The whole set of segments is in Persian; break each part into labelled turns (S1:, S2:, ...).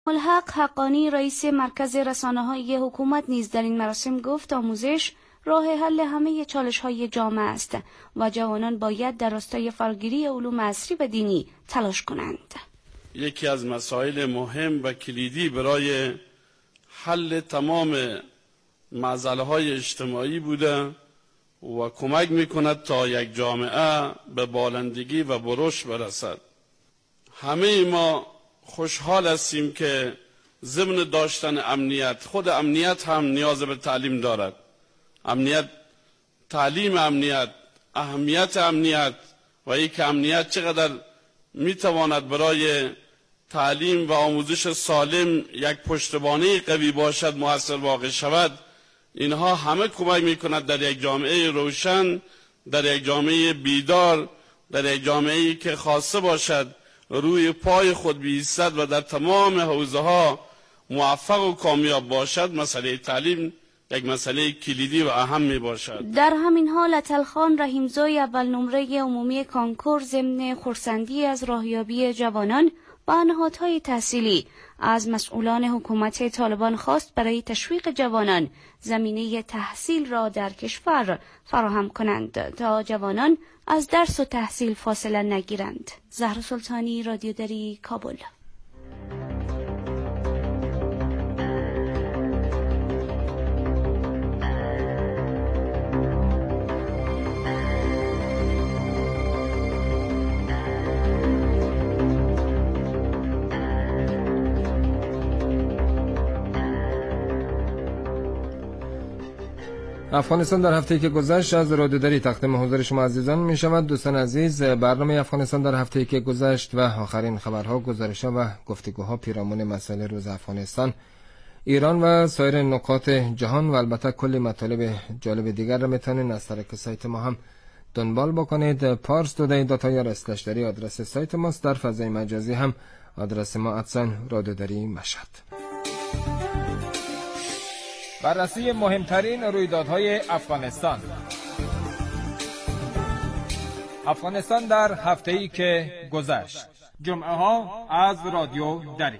S1: ملحق حقانی رئیس مرکز رسانه‌های حکومت نیز در این مراسم گفت آموزش راه حل همه چالش‌های جامعه است و جوانان باید در راستای فراگیری علوم عصری و دینی تلاش کنند.
S2: یکی از مسائل مهم و کلیدی برای حل تمام معضله‌های اجتماعی بوده و کمک می‌کند تا یک جامعه به بالندگی و بروش برسد. همه ما خوشحال هستیم که ضمن داشتن امنیت، خود امنیت هم نیاز به تعلیم دارد. امنیت، تعلیم امنیت، اهمیت امنیت و یک امنیت چقدر میتواند برای تعلیم و آموزش سالم یک پشتوانه قوی باشد، مؤثر واقع شود، اینها همه کمک میکند در یک جامعه روشن، در یک جامعه بیدار، در یک جامعه‌ای که خواسته باشد روی پای خود بایستد و در تمام حوزه‌ها موفق و کامیاب باشد. مسئله تعلیم یک مسئله کلیدی و اهم می باشد.
S1: در همین حال عطلخان رحیمزای اول نمره عمومی کانکور ضمن خرسندی از راهیابی جوانان و نهادهای تحصیلی از مسئولان حکومت طالبان خواست برای تشویق جوانان زمینه تحصیل را در کشور فراهم کنند تا جوانان از درس و تحصیل فاصله نگیرند. زهرا سلطانی، رادیو دری، کابل.
S3: افغانستان در هفته‌ای که گذشت از رادیو دری تقدیم حضور شما عزیزان می شود. دوستان عزیز، برنامه افغانستان در هفته‌ای که گذشت و آخرین خبرها، گزارش‌ها و گفتگوها پیرامون مسائل روز افغانستان، ایران و سایر نقاط جهان و البته کلی مطالب جالب دیگر را میتونید از طریق سایت ما هم دنبال بکنید. parstoday.ir/dari آدرس سایت ماست. در فضای مجازی هم آدرس ما @رادیو دری مشهد.
S4: بررسی مهمترین رویدادهای افغانستان. افغانستان در هفته‌ای که گذشت. جمعه ها از رادیو دری.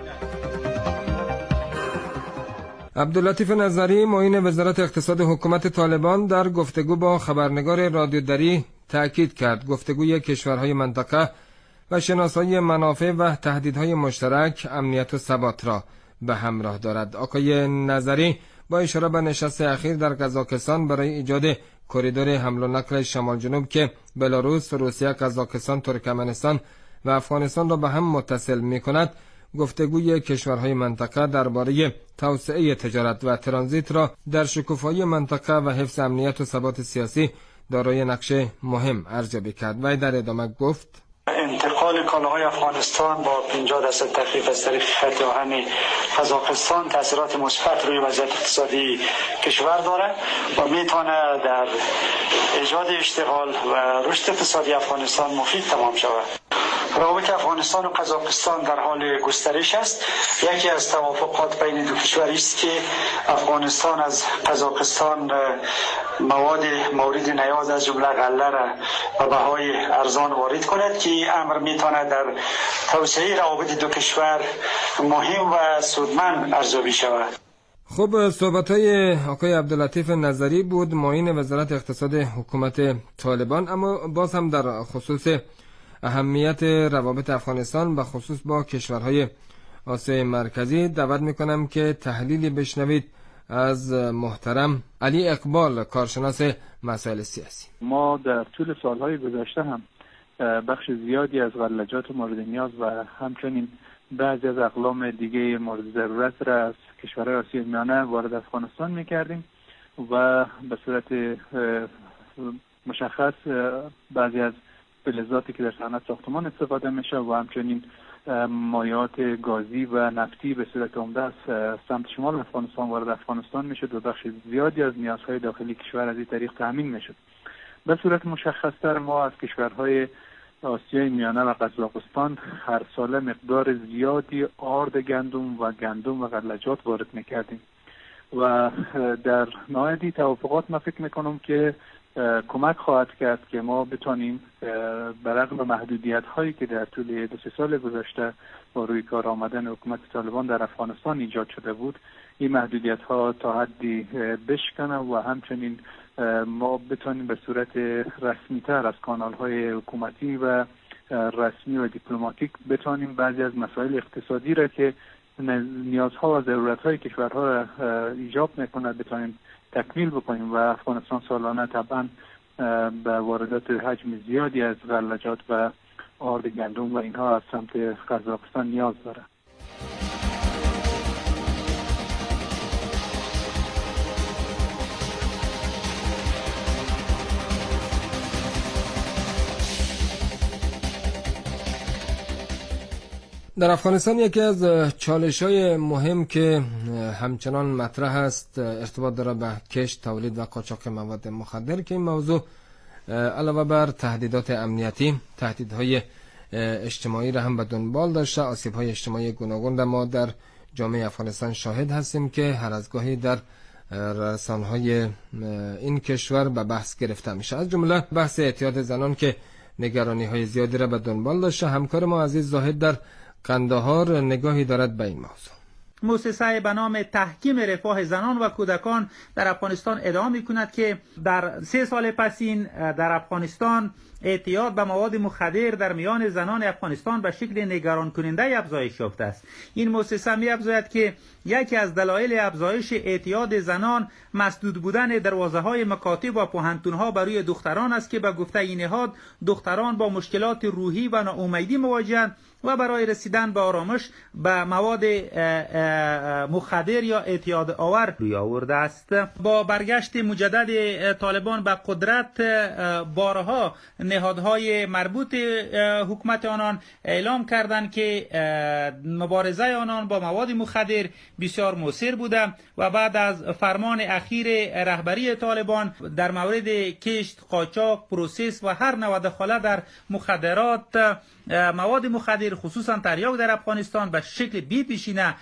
S3: عبداللطیف نظری، معین وزارت اقتصاد حکومت طالبان، در گفتگو با خبرنگار رادیو دری تأکید کرد گفتگوی کشورهای منطقه و شناسایی منافع و تهدیدهای مشترک امنیت و ثبات را به همراه دارد. آقای نظری با اشاره به نشست اخیر در قزاقستان برای ایجاد کریدور حمل و نقل شمال جنوب که بلاروس، روسیه، قزاقستان، ترکمنستان و افغانستان را به هم متصل می‌کند، گفتگوی کشورهای منطقه درباره توسعه تجارت و ترانزیت را در شکوفایی منطقه و حفظ امنیت و ثبات سیاسی دارای نقش مهم ارزیابی کرد. و در ادامه گفت:
S5: انتقال کالاهای افغانستان با 50 درصد تخفیف از طریق خط آهن قزاقستان تاثیرات مثبت روی وضعیت اقتصادی کشور داره و میتونه در ایجاد اشتغال و رشد اقتصادی افغانستان مفید تمام شود. روابط افغانستان و قزاقستان در حال گسترش است. یکی از توافقات بین دو کشور است که افغانستان از قزاقستان مواد مورد نیاز از جمله غله را به بهای ارزان وارد کند که امر میتواند در توسعه روابط دو کشور مهم و سودمند ارزیابی شود.
S3: خب، صحبت‌های آقای عبداللطیف نظری بود، معین وزارت اقتصاد حکومت طالبان. اما باز هم در خصوص اهمیت روابط افغانستان و خصوص با کشورهای آسیای مرکزی دعوت میکنم که تحلیلی بشنوید از محترم علی اقبال، کارشناس مسائل سیاسی.
S6: ما در طول سالهای گذشته هم بخش زیادی از غلجات مورد نیاز و همچنین بعضی از اقلام دیگه مورد ضرورت را از کشورهای آسیای میانه وارد افغانستان میکردیم و به صورت مشخص بعضی از فلزاتی که در صنعت ساختمان استفاده میشه و همچنین مایعات گازی و نفتی به صورت عمده از سمت شمال افغانستان وارد افغانستان میشد و بخش زیادی از نیازهای داخلی کشور از این طریق تامین میشد. به صورت مشخص‌تر ما از کشورهای آسیای میانه و قزاقستان هر ساله مقدار زیادی آرد گندم و غلجات وارد میکردیم و در نهایت توافقات ما فکر میکنم که کمک خواهد کرد که ما بتانیم برغم محدودیت هایی که در طول 2 سال گذشته با روی کار آمدن حکومت طالبان در افغانستان ایجاد شده بود، این محدودیت ها تا حدی بشکنه و همچنین ما بتانیم به صورت رسمی تر از کانال های حکومتی و رسمی و دیپلماتیک بتانیم بعضی از مسائل اقتصادی را که نیازها و ضرورت‌های کشورها را ایجاب می‌کند بتانیم تکمیل بکنیم و افغانستان سالانه طبعا به واردات حجم زیادی از غلجات و آرد گندم و اینها از سمت قزاقستان نیاز داره.
S3: در افغانستان یکی از چالش‌های مهم که همچنان مطرح است ارتباط داره به کشت، تولید و قاچاق مواد مخدر که این موضوع علاوه بر تهدیدات امنیتی، تهدیدهای اجتماعی را هم به دنبال داشته. آسیب‌های اجتماعی گوناگون ما در جامعه افغانستان شاهد هستیم که هر از گاهی در رسانه‌های این کشور به بحث گرفته میشه، از جمله بحث اعتیاد زنان که نگرانی‌های زیادی را به دنبال داشته. همکار ما عزیز زاهد در قندهار نگاهی دارد به این موضوع.
S7: مؤسسه به نام تحکیم رفاه زنان و کودکان در افغانستان ادعا می‌کند که در 3 سال پسین در افغانستان اعتیاد به مواد مخدر در میان زنان افغانستان به شکل نگران کننده افزایش یافته است. این مؤسسه می‌افزاید که یکی از دلایل افزایش اعتیاد زنان مسدود بودن دروازه‌های مکاتب و پوهنتون‌ها برای دختران است که به گفته این نهاد دختران با مشکلات روحی و ناامیدی مواجه‌اند و برای رسیدن به آرامش به مواد مخدر یا اعتیاد آور روی آورده است. با برگشت مجدد طالبان به قدرت بارها نهادهای مربوط حکومت آنان اعلام کردند که مبارزه آنان با مواد مخدر بسیار مؤثر بوده و بعد از فرمان اخیر رهبری طالبان در مورد کشت، قاچاق، پروسس و هر نوع دخالت در مخدرات، مواد مخدر خصوصا تریاک در افغانستان به شکل بی پیشینه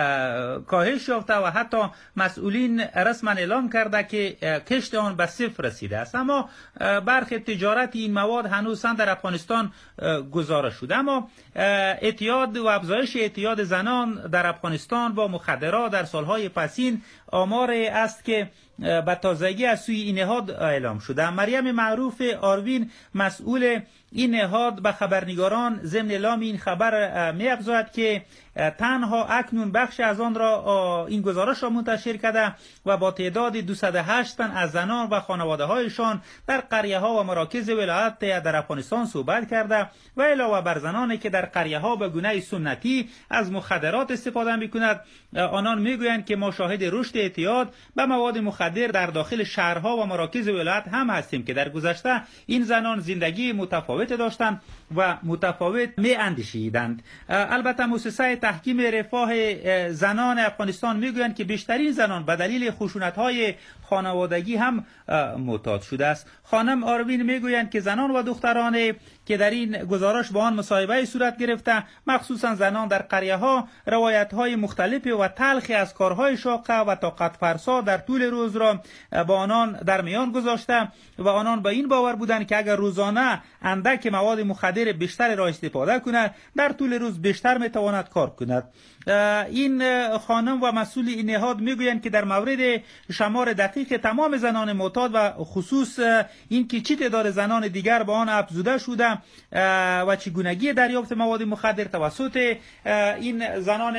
S7: کاهش یافته و حتی مسئولین رسما اعلام کرده که کشت آن به 0 رسیده است. اما برخی تجارت این مواد هنوز در افغانستان گزارش شده. اما اعتیاد و افزایش اعتیاد زنان در افغانستان با مخدرات در سالهای پسین آمار است که به تازگی از سوی این نهاد اعلام شده. مریم معروف آروین مسئول این نهاد به خبرنگاران ضمن اعلام این خبر می‌افزاید که تنها اکنون بخش از آن را این گزارش را منتشر کرده و با تعداد 208 تن از زنان و خانواده‌هایشان در قریه‌ها و مراکز ولایت در افغانستان صحبت کرده و علاوه بر زنانی که در قریه‌ها به گونه سنتی از مخدرات استفاده می‌کنند، آنان می‌گویند که ما شاهد رشد اعتیاد به مواد مخدر در داخل شهرها و مراکز ولایت هم هستیم که در گذشته این زنان زندگی متفاوت داشتند و متفاوت می‌اندیشیدند. البته مؤسسه تحکیم رفاه زنان افغانستان میگویند که بیشترین زنان به دلیل خشونت‌های خانوادگی هم معتاد شده است. خانم آروین میگویند که زنان و دختران که در این گزارش با آن مصاحبه صورت گرفته، مخصوصا زنان در قریه‌ها، روایت‌های مختلف و تلخی از کارهای شاقه و طاقت فرسا در طول روز را با آنان در میان گذاشته و آنان به این باور بودند که اگر روزانه اندک مواد مخدر بیشتر را استفاده کند، در طول روز بیشتر میتواند کار کند. این خانم و مسئول این نهاد میگویند که در مورد شمار دقیق تمام زنان معتاد و خصوص این که چه تعداد زنان دیگر با آن افزوده شده و چگونگی دریافت مواد مخدر توسط این زنان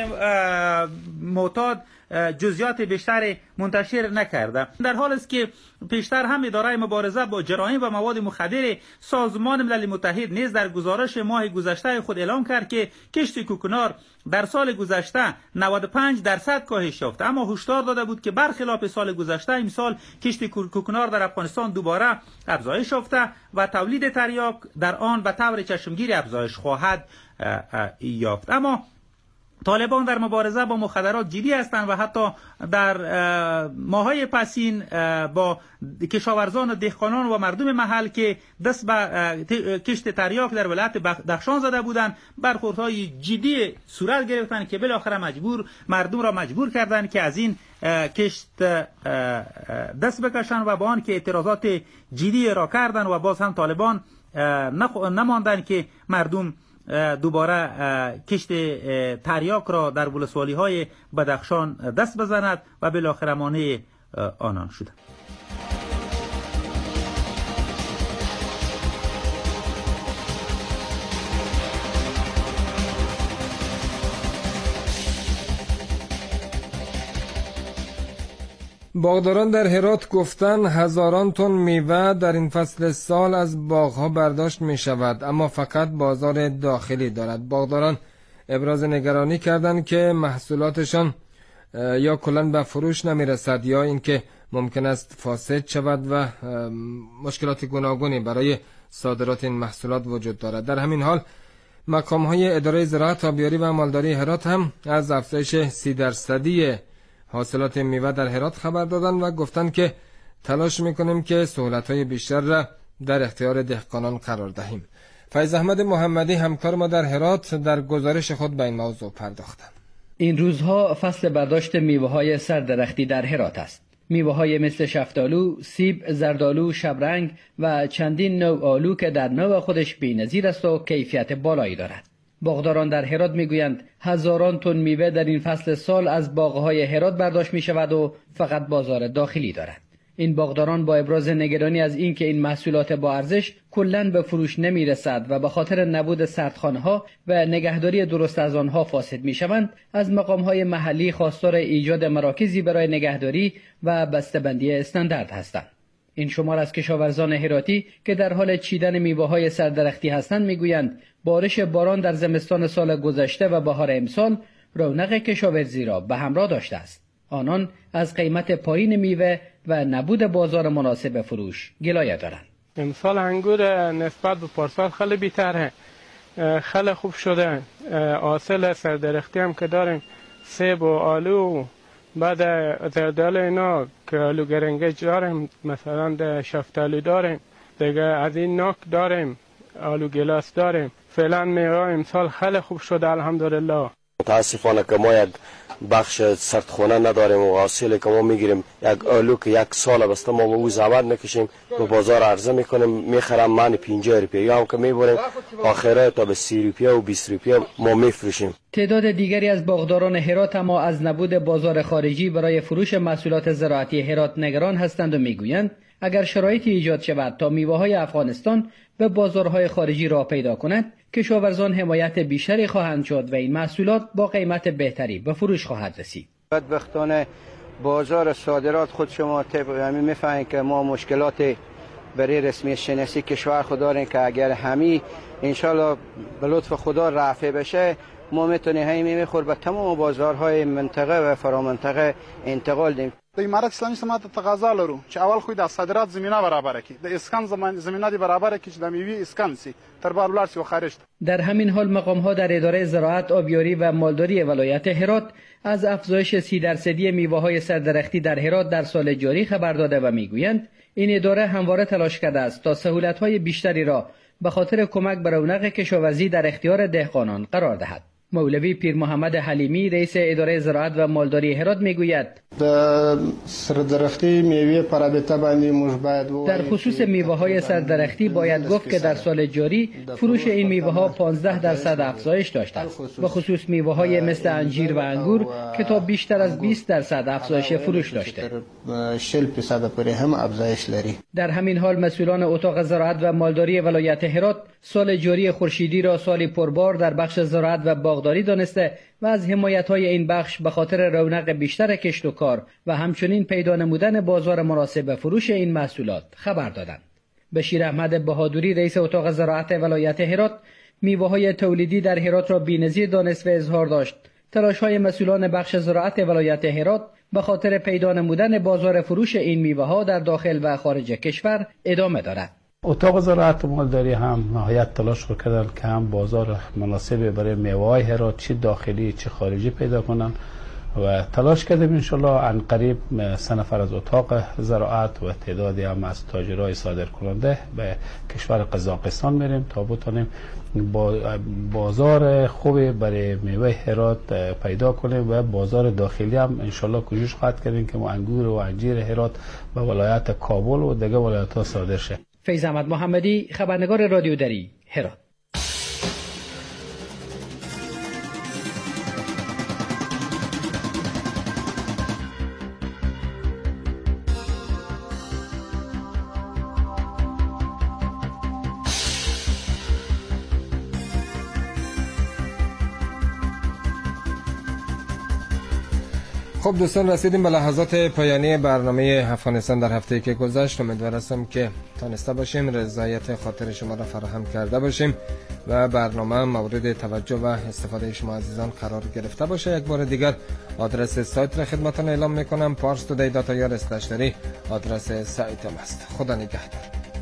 S7: معتاد جزئیات بیشتر منتشر نکرده. در حالی است که پیشتر هم اداره مبارزه با جرایم و مواد مخدر سازمان ملل متحد نیز در گزارش ماه گذشته خود اعلام کرد که کشت کوکنار در سال گذشته 95% کاهش یافت، اما هشدار داده بود که برخلاف سال گذشته امسال کشت کوکنار در افغانستان دوباره افزایش یافته و تولید تریاک در آن به طور چشمگیر افزایش خواهد یافت. اما طالبان در مبارزه با مخدرات جدی هستند و حتی در ماهای پسین با کشاورزان و دهقانان و مردم محل که دست به کشت تریاک در ولایت بدخشان زده بودند برخوردهای جدی صورت گرفتند که بالاخره مردم را مجبور کردند که از این کشت دست بکشند و با آن که اعتراضات جدی را کردند و باز هم طالبان نماندند که مردم دوباره کشت تریاک را در ولسوالی های بدخشان دست بزند و بالاخره مانع آنان شدند.
S3: باغداران در هرات گفتن هزاران تن میوه در این فصل سال از باغها برداشت می شود، اما فقط بازار داخلی دارد. باغداران ابراز نگرانی کردند که محصولاتشان یا کلاً به فروش نمی رسد یا اینکه ممکن است فاسد شود و مشکلات گوناگونی برای صادرات این محصولات وجود دارد. در همین حال مقام‌های اداره زراعت، آبیاری و مالداری هرات هم از افزایش 30% حاصلات میوه در هرات خبر دادند و گفتند که تلاش میکنیم که سهولت‌های بیشتر را در اختیار دهقانان قرار دهیم. فیض احمد محمدی همکار ما در هرات در گزارش خود به این موضوع پرداختند.
S8: این روزها فصل برداشت میوه‌های سردرختی در هرات است. میوه‌های مثل شفتالو، سیب، زردالو، شبرنگ و چندین نوع آلو که در نوع خودش بی‌نظیر است و کیفیت بالایی دارد. باغداران در هرات میگویند هزاران تن میوه در این فصل سال از باغ‌های هرات برداشت می شود و فقط بازار داخلی دارد. این باغداران با ابراز نگرانی از اینکه این محصولات با ارزش کلاً به فروش نمی رسد و به خاطر نبود سردخانه‌ها و نگهداری درست از آنها فاسد می شوند، از مقام‌های محلی خواستار ایجاد مراکزی برای نگهداری و بسته‌بندی استاندارد هستند. این شمار از کشاورزان هراتی که در حال چیدن میوه‌های سردرختی هستند میگویند بارش باران در زمستان سال گذشته و بهار امسال رونق کشاورزی را به همراه داشته است. آنان از قیمت پایین میوه و نبود بازار مناسب فروش گلایه دارند.
S9: امسال انگور نسبت به پارسال خیلی بی‌تره، خیلی خوب شده. حاصل سردرختی هم که داریم، سیب و آلو، بعد زردالو اینا که آلو گرنگج داریم، مثلا شفتالو داریم، دیگه از این نوک داریم، آلو گلاس داریم. فعلا میوه امسال خیلی خوب شده الحمدلله.
S10: متاسفانه که ما یک بخش سردخانه نداریم و حاصلی که ما میگیریم یک آلو که یک سال بسته ما به او زحمت نکشیم به بازار عرضه میکنیم، میخرم من 50 روپیه یا هم که میبریم آخره تا به 30 روپیه و 20 روپیه ما میفروشیم.
S8: تعداد دیگری از باغداران هرات اما از نبود بازار خارجی برای فروش محصولات زراعتی هرات نگران هستند و میگویند اگر شرایطی ایجاد شود تا میوه‌های افغانستان به بازارهای خارجی راه پیدا کند، کشاورزان حمایت بیشتری خواهند شد و این محصولات با قیمت بهتری به فروش خواهد رسید.
S11: بدبختانه بازار صادرات خود شما همین میفهمید که ما مشکلات برای رسمی شناسی کشور خود داریم که اگر همی انشالله به لطف خدا رفع بشه ما میتونیم همین میخور به تمام بازارهای منطقه و فرامنطقه انتقال دیم.
S12: د امارت اسلامي صنعت تقاضا لرو چې اول خو د صادرات زمينه برابر کړي، د اسکان زمينه دی برابر کړي چې د میوه اسکان سي تر بار ولر سي و خارج.
S8: در همین حال مقام‌ها در اداره زراعت، آبیاری و مالداری ولایت هرات از افزایش 30% میوه‌های سردرختی در هرات در سال جاری خبر داده و میگویند این اداره همواره تلاش کرده است تا سهولت‌های بیشتری را به خاطر کمک به رونق کشاورزی در اختیار دهقانان قرار دهد. مولوی پیر محمد حلیمی رئیس اداره زراعت و مالداری هرات میگوید در خصوص میوه‌های سردرختی باید گفت که در سال جاری فروش این میوه‌ها 15% افزایش داشته است. به خصوص میوه‌های مثل انجیر و انگور که تا بیشتر از 20% افزایش فروش داشته. در همین حال مسئولان اتاق زراعت و مالداری ولایت هرات سال جاری خورشیدی را سالی پربار در بخش زراعت و باغداری دانسته و از حمایت‌های این بخش به خاطر رونق بیشتر کشت و کار و همچنین پیدا نمودن بازار مناسب فروش این محصولات خبر دادند. بشیر احمد بهادری رئیس اتاق زراعت ولایت هرات میوه‌های تولیدی در هرات را بی‌نظیر دانست و اظهار داشت تلاش‌های مسئولان بخش زراعت ولایت هرات به خاطر پیدا نمودن بازار فروش این میوه‌ها در داخل و خارج کشور ادامه دارد.
S13: اتاق زراعت و مالداری هم نهایت تلاش کردن که هم بازار مناسبی برای میوه‌های هرات چه داخلی چه خارجی پیدا کنن و تلاش کردیم انشالله عن قریب 3 نفر از اتاق زراعت و تعدادی هم از تاجرای صادر کننده به کشور قزاقستان میریم تا بتونیم بازار خوبی برای میوه هرات پیدا کنیم و بازار داخلی هم انشالله کوشش خواهد کردیم که انگور و انجیر هرات به ولایت کابل و دیگه ولایت‌ها صادر شه.
S8: فیض احمد محمدی، خبرنگار رادیو دری، هرات.
S3: خب دوستان، رسیدیم به لحظات پایانی برنامه افغانستان در هفته‌ای که گذشت. امیدوار هستم که تانسته باشیم رضایت خاطر شما را فراهم کرده باشیم و برنامه مورد توجه و استفاده شما عزیزان قرار گرفته باشه. یک بار دیگر آدرس سایت را خدمتتون اعلام میکنم: parstoday.ir/. آدرس سایت ما است. خدا نگهدار.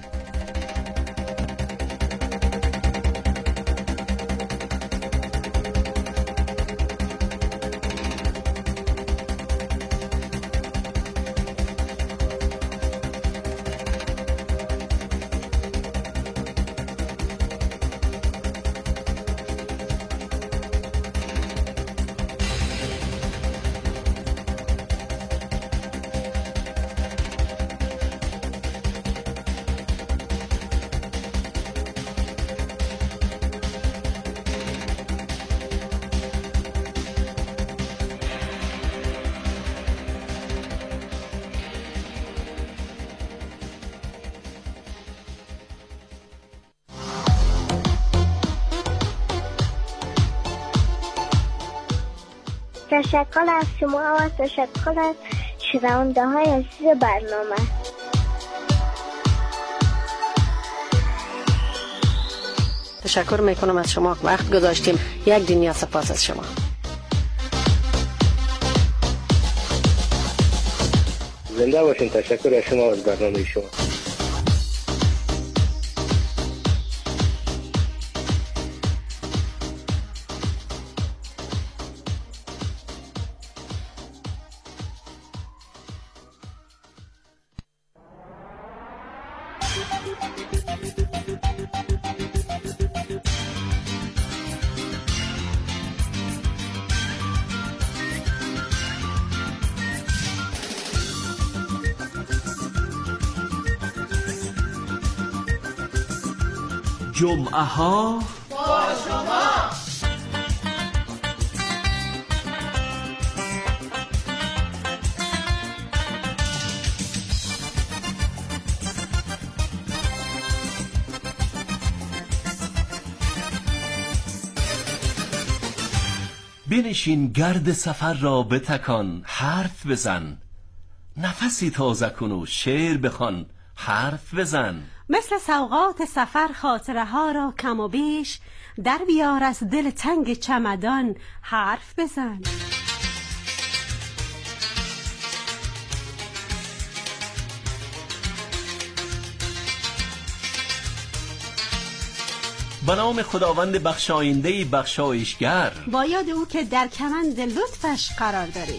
S14: تشکر از شما و تشکر از شنونده های عزیز برنامه.
S15: تشکر میکنم از شما، وقت گذاشتیم. یک دنیا سپاس از شما.
S16: زنده باشین. تشکر از شما و از برنامه شما.
S17: جمعه ها با شما. بنشین، گرد سفر را بتکان، حرف بزن، نفسی تازه کن و شعر بخوان، حرف بزن.
S18: مثل سوغات سفر خاطره ها را کم و بیش در بیار از دل تنگ چمدان، حرف بزن.
S17: به نام خداوند بخشاینده بخشایشگر،
S18: با یاد او که در کمند لطفش قرار داری.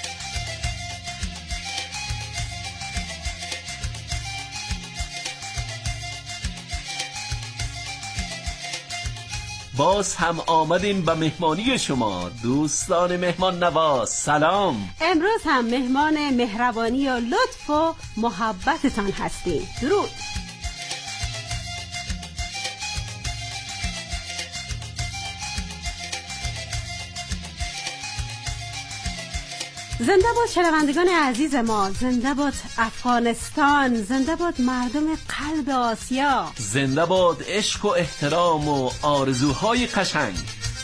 S17: باز هم آمدیم به مهمانی شما دوستان مهمان نواز. سلام.
S18: امروز هم مهمان مهربانی و لطف و محبتتان هستیم. درود. زنده باد شنوندگان عزیز ما، زنده باد افغانستان، زنده باد مردم قلب آسیا،
S17: زنده باد عشق و احترام و آرزوهای قشنگ.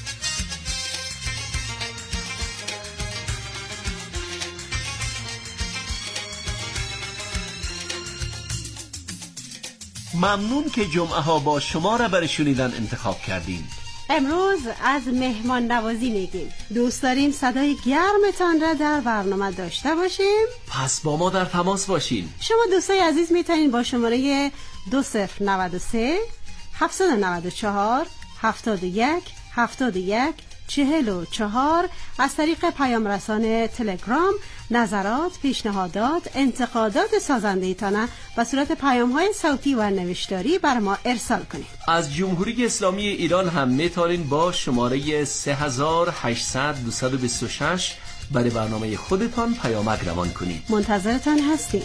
S17: ممنون که جمعه ها با شما را برای شنیدن انتخاب کردین.
S18: امروز از مهمان نوازی میگیم. دوست داریم صدای گرمتان را در برنامه داشته باشیم.
S17: پس با ما در تماس باشین.
S18: شما دوستای عزیز میتونین با شماره 2093 794 71 71 44 از طریق پیام رسان تلگرام نظرات، پیشنهادات، انتقادات سازنده تانه به صورت پیام های صوتی و نوشتاری بر ما ارسال کنید.
S17: از جمهوری اسلامی ایران هم میتونین با شماره 3800 226 برای برنامه خودتان پیامک روان کنید.
S18: منتظرتان هستیم.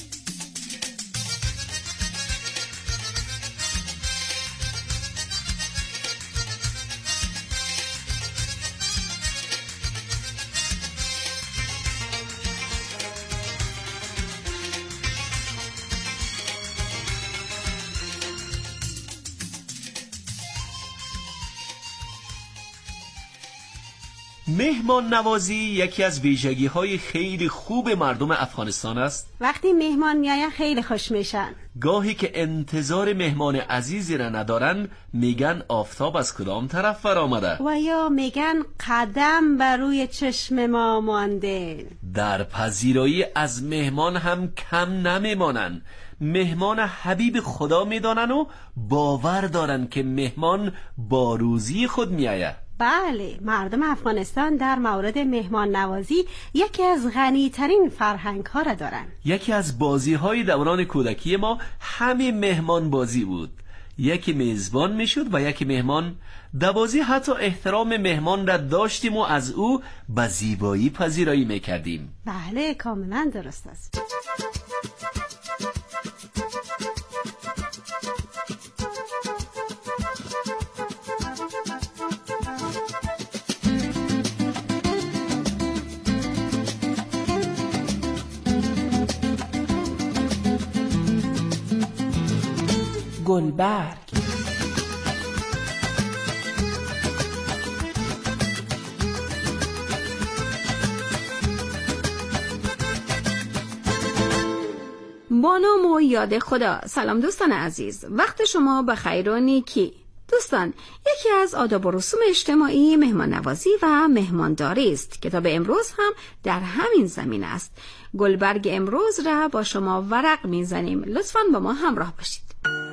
S17: مهمان نوازی یکی از ویژگی‌های خیلی خوب مردم افغانستان است.
S18: وقتی مهمان میاین خیلی خوش میشن.
S17: گاهی که انتظار مهمان عزیزی را ندارن میگن آفتاب از کدام طرف برآمده
S18: و یا میگن قدم بر روی چشم ما مانده.
S17: در پذیرایی از مهمان هم کم نمیمانن. مهمان حبیب خدا میدانن و باور دارن که مهمان با روزی خود میآید.
S18: بله، مردم افغانستان در مورد مهمان نوازی یکی از غنی ترین فرهنگ ها را دارن.
S17: یکی از بازی های دوران کودکی ما همین مهمان بازی بود. یکی میزبان میشد و یکی مهمان. در بازی حتی احترام مهمان را داشتیم و از او به زیبایی پذیرایی میکردیم.
S18: بله، کاملا درست است.
S19: گلبرگ.
S20: با نام و یاد خدا. سلام دوستان عزیز، وقت شما بخیر و نیکی. دوستان، یکی از آداب و رسوم اجتماعی مهمان نوازی و مهمانداری است. کتاب امروز هم در همین زمینه است. گلبرگ امروز را با شما ورق میزنیم. لطفاً با ما همراه باشید.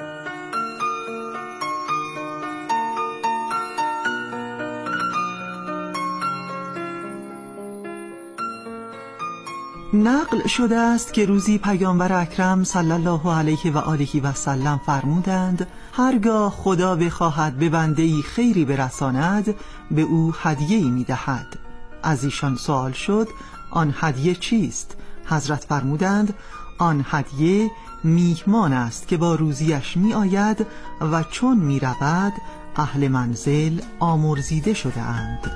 S21: نقل شده است که روزی پیامبر اکرم صلی الله علیه و آله و سلم فرمودند هرگاه خدا بخواهد به بنده‌ای خیری برساند به او هدیه‌ای می‌دهد. از ایشان سوال شد آن هدیه چیست؟ حضرت فرمودند آن هدیه میهمان است که با روزیش می‌آید و چون می‌رود اهل منزل آمرزیده شده اند.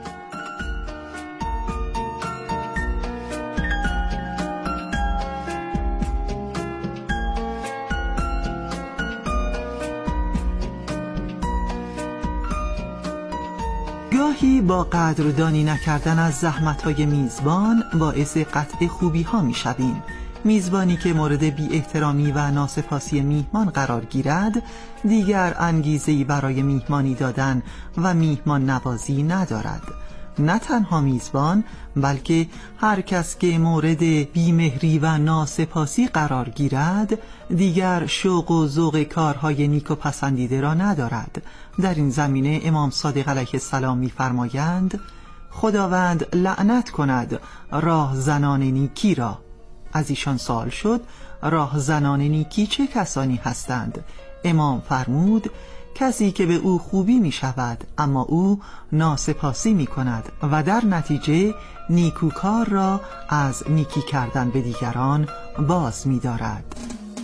S21: گاهی با قدردانی نکردن از زحمت‌های میزبان باعث قطع خوبی‌ها می‌شویم. میزبانی که مورد بی احترامی و ناسپاسی میهمان قرار گیرد دیگر انگیزه‌ای برای میهمانی دادن و میهمان نوازی ندارد. نه تنها میزبان بلکه هر کس که مورد بیمهری و ناسپاسی قرار گیرد دیگر شوق و ذوق کارهای نیک و پسندیده را ندارد. در این زمینه امام صادق علیه السلام می‌فرمایند خداوند لعنت کند راه زنان نیکی را. از ایشان سوال شد راه زنان نیکی چه کسانی هستند؟ امام فرمود کسی که به او خوبی می شود اما او ناسپاسی می کند و در نتیجه نیکوکار را از نیکی کردن به دیگران باز می دارد.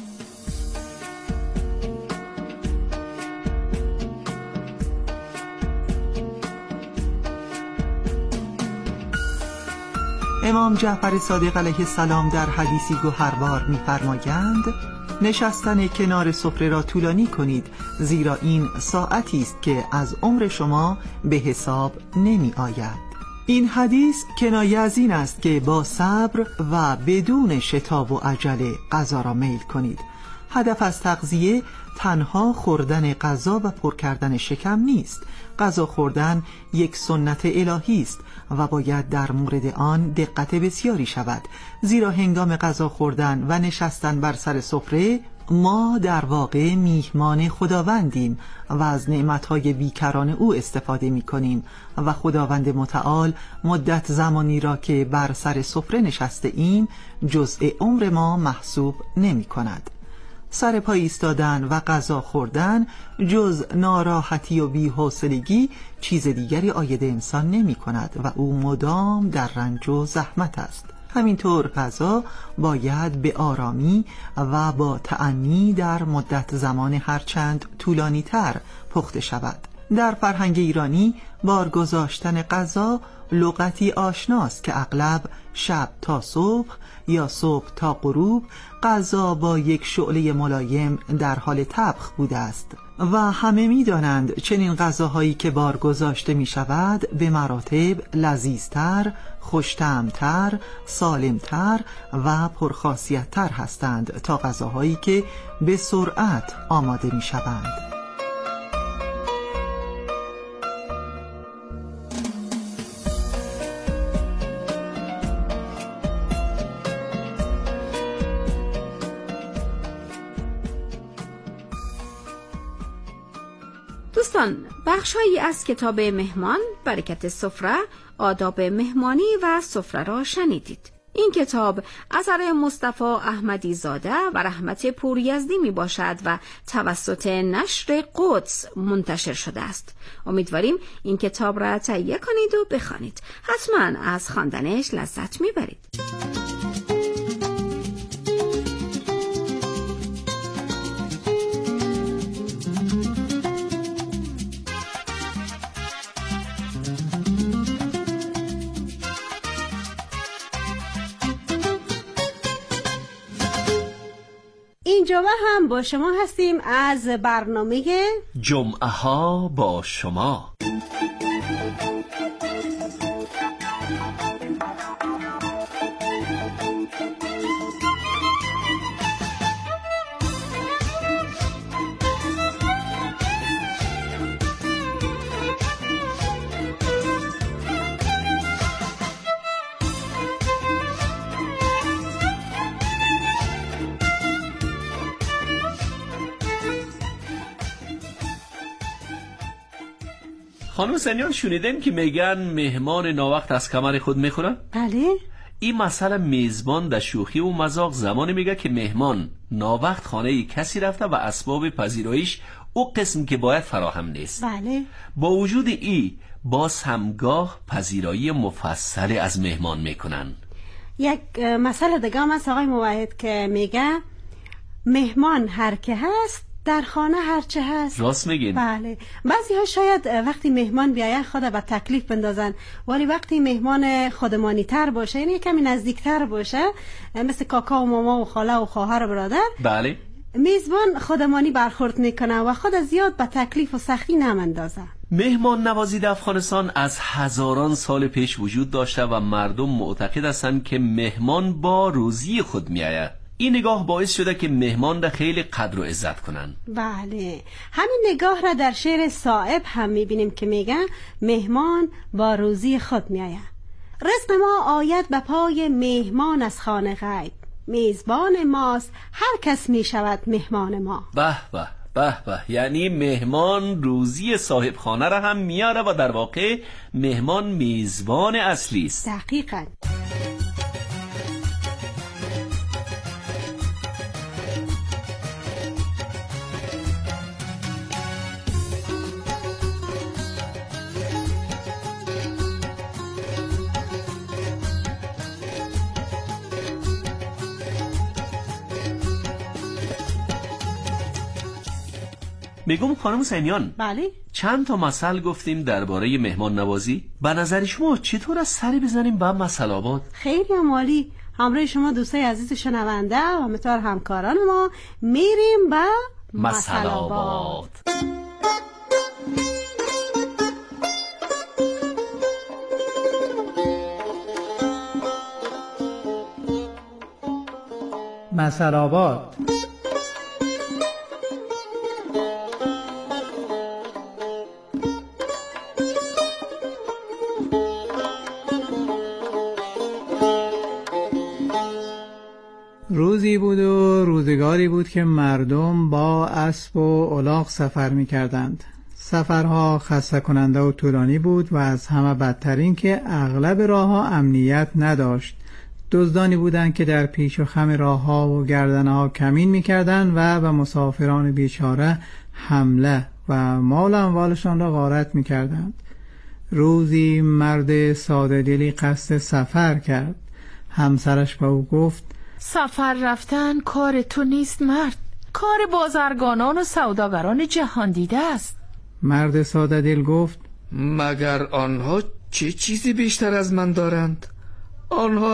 S21: امام جعفر صادق علیه السلام در حدیثی گوهربار می‌فرمایند نشستن کنار سفره را طولانی کنید زیرا این ساعتی است که از عمر شما به حساب نمی آید. این حدیث کنایه از این است که با صبر و بدون شتاب و عجله غذا را میل کنید. هدف از تغذیه تنها خوردن غذا و پر کردن شکم نیست. غذا خوردن یک سنت الهی است و باید در مورد آن دقت بسیاری شود، زیرا هنگام غذا خوردن و نشستن بر سر سفره ما در واقع میهمان خداوندیم و از نعمتهای بیکران او استفاده می کنیم و خداوند متعال مدت زمانی را که بر سر سفره نشسته ایم جزء عمر ما محسوب نمی کند. سر پا ایستادن و غذا خوردن جز ناراحتی و بی‌حوصلگی چیز دیگری عاید انسان نمی کند و او مدام در رنج و زحمت است. همینطور غذا باید به آرامی و با تأنی در مدت زمان هرچند طولانی تر پخته شود. در فرهنگ ایرانی بار گذاشتن غذا لغتی آشناست که اغلب شب تا صبح یا صبح تا غروب غذا با یک شعله ملایم در حال طبخ بوده است و همه می دانند چنین غذاهایی که بار گذاشته می شود به مراتب لذیذتر، خوش‌طعم‌تر، سالمتر و پرخاصیت‌تر هستند تا غذاهایی که به سرعت آماده می شوند.
S20: دوستان، بخش‌هایی از کتاب مهمان، برکت سفره، آداب مهمانی و سفره را شنیدید. این کتاب اثر مصطفی احمدی زاده و رحمت پوریزدی می باشد و توسط نشر قدس منتشر شده است. امیدواریم این کتاب را تهیه کنید و بخوانید. حتما از خواندنش لذت می برید.
S18: این جمعه هم با شما هستیم از برنامه
S17: جمعه ها با شما. خانم سنیان، شنیدین که میگن مهمان ناوقت از کمر خود میخورن؟
S18: بله.
S17: این مسئله میزبان در شوخی و مذاق زمانی میگه که مهمان ناوقت خانه کسی رفته و اسباب پذیراییش او قسم که باید فراهم نیست.
S18: بله.
S17: با وجود ای باز همگاه پذیرایی مفصل از مهمان میکنن.
S18: یک مسئله دیگه هم هست آقای موحد که میگه مهمان هر که هست در خانه هرچه هست.
S17: راست میگین.
S18: بله. بعضی ها شاید وقتی مهمان بیاین خود به تکلیف بندازن، ولی وقتی مهمان خودمانی تر باشه، یعنی کمی نزدیک تر باشه، مثل کاکا و ماما و خاله و خواهر و برادر،
S17: بله،
S18: میزبان خودمانی برخورد میکنه و خود زیاد به تکلیف و سختی نمندازه.
S17: مهمان نوازی در افغانستان از هزاران سال پیش وجود داشته و مردم معتقد هستند که مهمان با روزی خود میآید. این نگاه باعث شده که مهمان را خیلی قدر و عزت کنن.
S18: بله، همین نگاه را در شعر صائب هم میبینیم که میگه مهمان با روزی خود میآید. رزق ما آید به پای مهمان از خانه غیب، میزبان ماست هر کس میشود مهمان ما.
S17: به به به به، یعنی مهمان روزی صاحب خانه را هم میاره و در واقع مهمان میزبان اصلی است.
S18: دقیقاً.
S17: میگم خانم سینیان،
S18: بله،
S17: چند تا مثل گفتیم درباره مهمان نوازی. به نظر شما چطور از سری بزنیم به مسئله آباد؟
S18: خیلی عالی. همراه شما دوستای عزیز شنونده و همینطور همکاران ما میریم به مسئله آباد.
S7: مسئله آباد.
S2: روزی بود و روزگاری بود که مردم با اسب و الاغ سفر می کردند. سفرها خسته کننده و طولانی بود و از همه بدتر که اغلب راهها امنیت نداشت. دزدانی بودند که در پیش و خم راهها و گردنها کمین می کردند و به مسافران بیچاره حمله و مال و اموالشان را غارت می کردند. روزی مرد ساده دلی قصد سفر کرد. همسرش به او گفت:
S19: سفر رفتن کار تو نیست مرد، کار بازرگانان و سوداگران جهان دیده است.
S2: مرد ساده دل گفت:
S22: مگر آنها چه چیزی بیشتر از من دارند؟ آنها